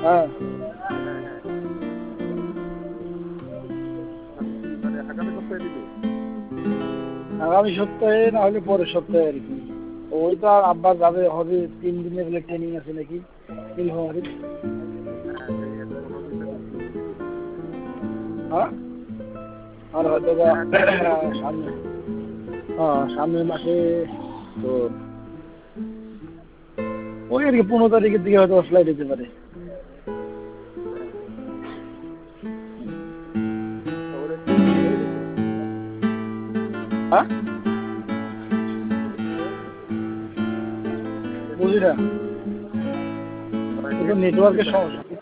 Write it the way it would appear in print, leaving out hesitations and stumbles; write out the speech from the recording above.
হ্যাঁ, হ্যাঁ, হ্যাঁ। মানে আগামী সপ্তাহে দিবে? আগামী সপ্তাহে না হলে পরের সপ্তাহে আর কি। ওই তো আর আব্বা যাবে হবে 3 দিনের বলে ট্রেনিং আছে নাকি নীলফামারীর। হ্যাঁ, ট্রেনিং আছে 15 দিন না 20 দিন। হ্যাঁ, আর হয়তো বা হ্যাঁ, ট্রেনিং আছে 15 দিন। সামনে, হ্যাঁ সামনের মাসে তো ওই আর কি 15 তারিখের দিকে হয়তো ফ্লাইট হতে পারে। হ্যাঁ, হ্যাঁ। তা ওর এক্সাম কি হয়ে গেছে? হ্যাঁ, ওর কি হয়ে গেছে? বুঝি না, মানে একটু টেস্ট নেটওয়ার্কের প্রিপারেশন। সমস্যা।